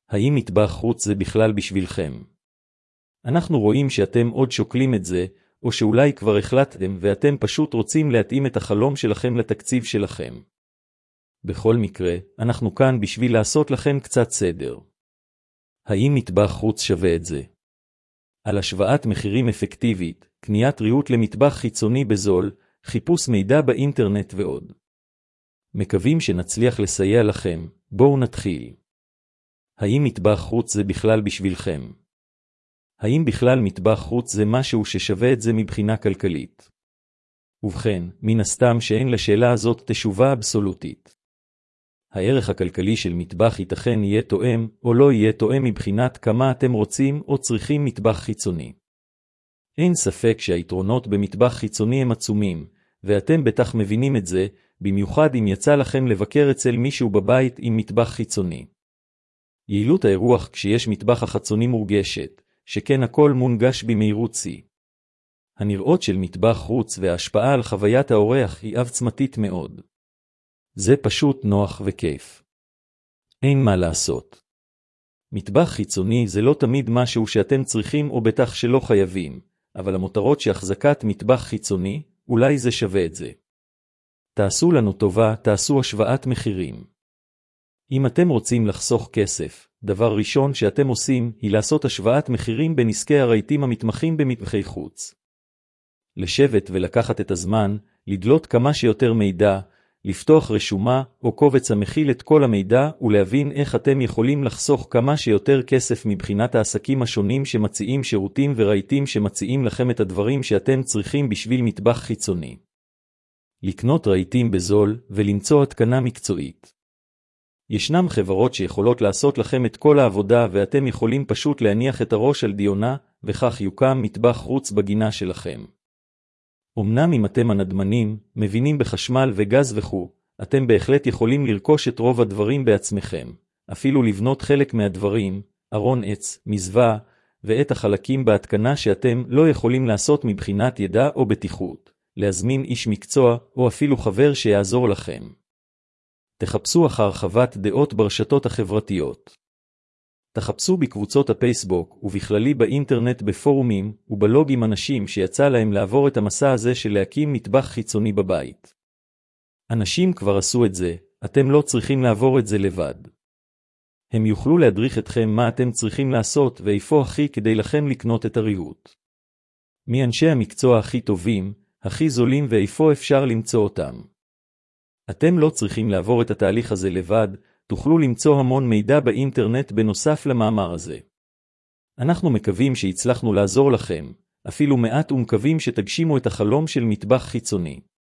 האם מטבח חוץ זה בכלל בשבילכם? אנחנו רואים שאתם עוד שוקלים את זה, או שאולי כבר החלטתם ואתם פשוט רוצים להתאים את החלום שלכם לתקציב שלכם. בכל מקרה, אנחנו כאן בשביל לעשות לכם קצת סדר. האם מטבח חוץ שווה את זה? על השוואת מחירים אפקטיבית, קניית ריהוט למטבח חיצוני בזול, חיפוש מידע באינטרנט ועוד. מקווים שנצליח לסייע לכם, בואו נתחיל. האם מטבח חוץ זה בכלל בשבילכם? האם בכלל מטבח חוץ זה משהו ששווה את זה מבחינה כלכלית? ובכן, מן הסתם שאין לשאלה הזאת תשובה אבסולוטית. הערך הכלכלי של מטבח ייתכן יהיה תואם או לא יהיה תואם מבחינת כמה אתם רוצים או צריכים מטבח חיצוני. אין ספק שהיתרונות במטבח חיצוני הם עצומים, ואתם בטח מבינים את זה, במיוחד אם יצא לכם לבקר אצל מישהו בבית עם מטבח חיצוני. יעילות האירוח כשיש מטבח החיצוני מורגשת, שכן הכל מונגש במהירות שיא. הנראות של מטבח חוץ וההשפעה על חוויית האורח היא עוצמתית מאוד. זה פשוט נוח וכיף. אין מה לעשות. מטבח חיצוני זה לא תמיד משהו שאתם צריכים או בטח שלא חייבים, אבל המותרות שהחזקת מטבח חיצוני, אולי זה שווה את זה. תעשו לנו טובה, תעשו השוואת מחירים. אם אתם רוצים לחסוך כסף, דבר ראשון שאתם עושים היא לעשות השוואת מחירים בין עסקי הרהיטים המתמחים במטבחי חוץ. לשבת ולקחת את הזמן, לדלות כמה שיותר מידע, לפתוח רשומה או קובץ המכיל את כל המידע ולהבין איך אתם יכולים לחסוך כמה שיותר כסף מבחינת העסקים השונים שמציעים שירותים ורהיטים שמציעים לכם את הדברים שאתם צריכים בשביל מטבח חיצוני. לקנות רהיטים בזול ולמצוא התקנה מקצועית. ישנם חברות שיכולות לעשות לכם את כל העבודה ואתם יכולים פשוט להניח את הראש על דיונה וכך יוקם מטבח חוץ בגינה שלכם. אמנם אם אתם הנדמנים, מבינים בחשמל וגז וכו', אתם בהחלט יכולים לרכוש את רוב הדברים בעצמכם, אפילו לבנות חלק מהדברים, ארון עץ, מזווה, ואת החלקים בהתקנה שאתם לא יכולים לעשות מבחינת ידע או בטיחות, להזמין איש מקצוע או אפילו חבר שיעזור לכם. תחפשו אחר חוות דעות ברשתות החברתיות. תחפשו בקבוצות הפייסבוק ובכללי באינטרנט בפורומים ובלוג עם אנשים שיצא להם לעבור את המסע הזה של להקים מטבח חיצוני בבית. אנשים כבר עשו את זה, אתם לא צריכים לעבור את זה לבד. הם יוכלו להדריך אתכם מה אתם צריכים לעשות ואיפה הכי כדי לכם לקנות את הריהוט. מי אנשי המקצוע הכי טובים, הכי זולים ואיפה אפשר למצוא אותם. אתם לא צריכים לעבור את התהליך הזה לבד, תוכלו למצוא המון מידע באינטרנט בנוסף למאמר הזה. אנחנו מקווים שהצלחנו לעזור לכם, אפילו מעט ומקווים שתגשימו את החלום של מטבח חיצוני.